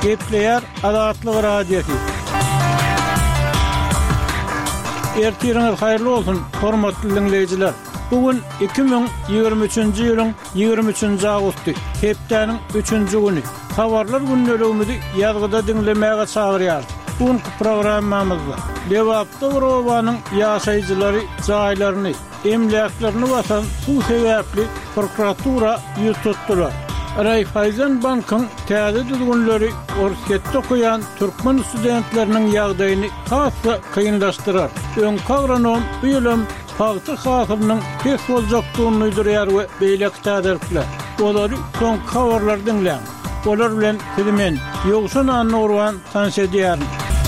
Kepleyer Adatlyk radiosu. Ertiriniz hayırlı olsun, hormatly dinleyijiler. Bugün 2023-nji ýylyň 23-nji awgusty, hepdeniň 3-nji güni. Habarlar günnäligimizi ýazgyda dinlemäge çagyrýar. Bugünkü programmamyzda Lewapda Gurowanyň ýaşaýjylary jaýlaryny, emlaklerini batan suw sebäpli prokuratura ýututdylar. Raiffeisen Bankyň täze düzgünleri Orsketde okuyan türkmen studentleriniň ýagdaýyny hasy kynlaşdyrar. Öňkü agronom bu ýylym Pagty hasylynyň pes boljakdygyny öýdürýär we beýle täderler. Olary soň habarlar dinleň. Olar bilen filmen ýogşan anurwan tanış edýär.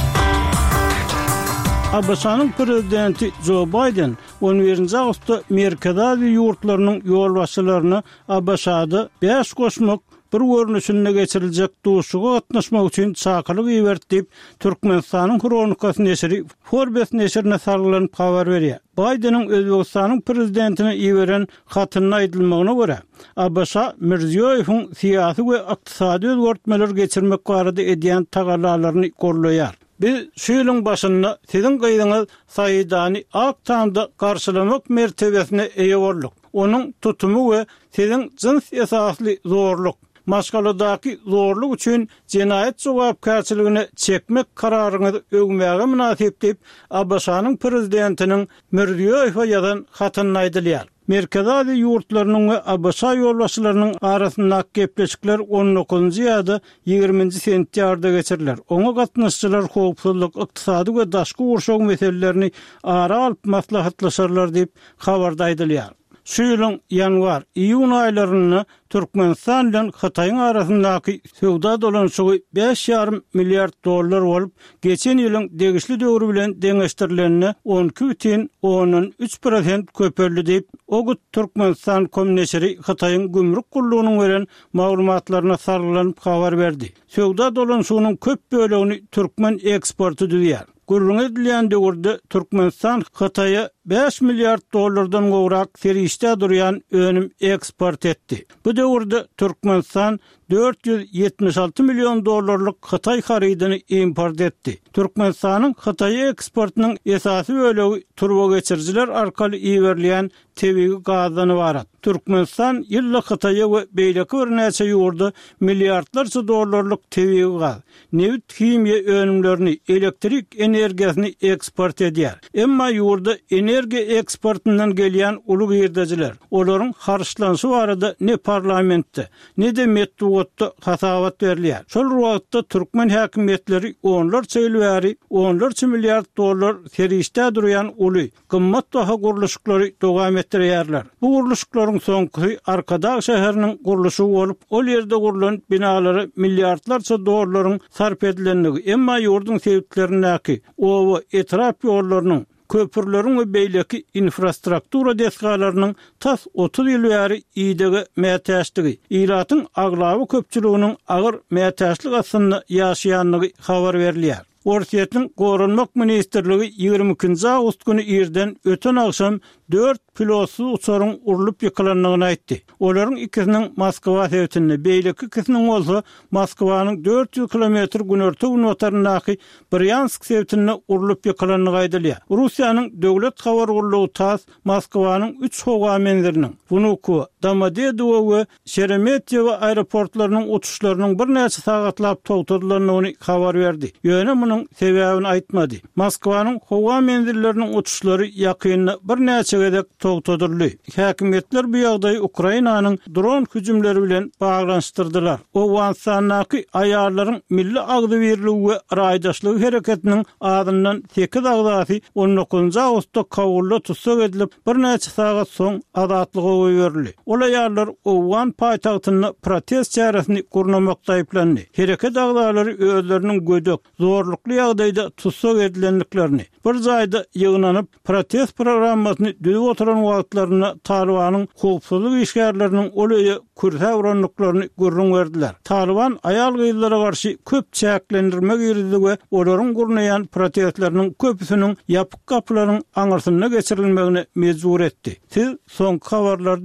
Abasanyň prezidenti Joe Biden 11-nji awgustda Merkezde ýurtlarynyň ýolbaşçylaryny Abasada 5 goşmak bir görnüşine geçiriljek duşuga gatnaşmak üçin çakylyk iýerdi. Türkmenistanyň kronikasy neşri Forbes neşrine sarylanyp habar berýär. Bidenyň Özbegistanyň prezidentine iýeren hatyny aýdylmagyna görä, Abasa Mirziýowyň syýasy we ykdysady özgertmeler geçirmek barada edýän tagalalaryny gorlaýar. Biz şu ýylyň başynda siziň gyýdyňyz Saýydany Aktamda garşylamak mertebesine eýe bolduk. Onuň tutumy we siziň jins esasly zorluk, maşgaladaky zorluk üçin jinayet jogapkärçiligine çekmek kararyňyzy öňmäge münasip diýip Abasanyň prezidentiniň Mirziýowyna ýazan hatyny aýdylýar. Merkezde ýurtlarynyň we Abasa ýolbaşçylarynyň arasyndaky gepleşikler 19-njy ýa-da 20-nji sentýarda geçiriler. Oňa gatnaşçylar howpsuzlyk, ykdysady we daşky urşak meselelerini ara alyp maslahatlaşarlar diýip habarda aýdylýar. Şu ýylyň ýanwar-iýun aýlaryny Türkmenistan bilen Hataýyň arasyndaky sowda dolanşygy $5,5 milliard bolup, geçen ýylyň degişli döwrü bilen deňeşdirilenine 12,3% köpeldi diýip Ogut Türkmenistan komneşeri Hataýyň gümrük gullugynyň beren maglumatlaryna sarylanyp habar berdi. Sowda dolanşygynyň köp bölegini türkmen eksporty düýär. Gurrun edilýän döwürde Türkmenistan Hataýa $5 milliard gowrak serişde durýan önüm eksport etdi. Bu döwürde Türkmenistan $476 milyon Hatay haridyny import etdi. Türkmenistanyň Hatay eksportynyň esasy bölegi turbo geçirjiler arkaly iýerilýän tebigi gazyny barat. Türkmenistan ýylly Hataýa we beýleki bir näçe ýurda milliardlarça dollarlyk tebigi gaz, newit kimýa önümlerini, elektrik energiýasyny eksport edýär. Emma ýurda energiýa eksportyndan gelýän uly girdijiler, olaryň harçlanşy barada ne parlamentde, ne de metbuatda hasabat berilýär. Şol wagtda türkmen häkimetleri onlarça ýyl bäri $10 milyard serişde durýan uly, gymmat baha guruluşlary dowam etdirýärler. Bu guruluşlaryň soňky Arkadag şäheriniň guruluşy bolup, ol ýerde gurulan binalary milliardlarça dollaryň sarf edilenligi, emma ýurdun sebäplerindäki owa etrap ýollarynyň, köpürleriň we beýleki infrastruktura deskalarynyň tas 30 ýyl bäri iýdigi mätäçligi, iratyň aglawy köpçüliginiň agyr mätäçlik asyny ýaşaýanlygy habar berilýär. Orsiýetiň Gorunmak Ministrligi 22-nji awgust güni ýerden öten akşam 4 pilotly uçaryň urulyp ýykylandygyny aýtdy. Olaryň ikisiniň Moskwa sebätini, beýleki ikisiniň bolsa Moskwanyň 400 kilometr günörtü Bryansk sebätini urulyp ýykylandygy aýdylýar. Russiýanyň döwlet habar gurulugy TASS Moskwanyň 3 howa mendiriniň Vnukovo, Domodedowo we Sheremetyevo aeroportlarynyň uçuşlarynyň bir näçe sagatlap togtadylandygyny habar berdi. Ýöne munyň sebäbini aýtmady. Moskwanyň howa mendirleriniň uçuşlary ýakynda bir näçe gedek togtadyldy. Häkimetler bu ýagdaýy Ukrainanyň dron hüjümleri bilen baglanşdyrdylar. O wansanaky aýarlaryň milli agdybirligi we raýdaşlyk hereketiniň adyndan 8 agdasy 19-njy awgustda Kabulla tutsak edilip bir näçe sagat soň azatlyga goýurildi. Ol aýarlar Owan paýtagtyny protest çäresini gurnamakda aýplandy. Hereket agdalary özleriniň gödök, zorlukly ýagdaýda tutsak edilenliklerini, bir jaýda ýygnanyp protest programmasyny düzüp oturan wagtlaryna Talibanyň howpsuzlyk işgärleriniň olaýa kürtä uranlyklaryny görüň berdiler. Taliban aýal gyýylara garşy köp çäklendirmek ýerdi we olaryň gurnaýan protestleriniň köpüsiniň ýapyk gapylaryň aňyrsyna geçirilmegine mejbur etdi. Siz soňky habarlar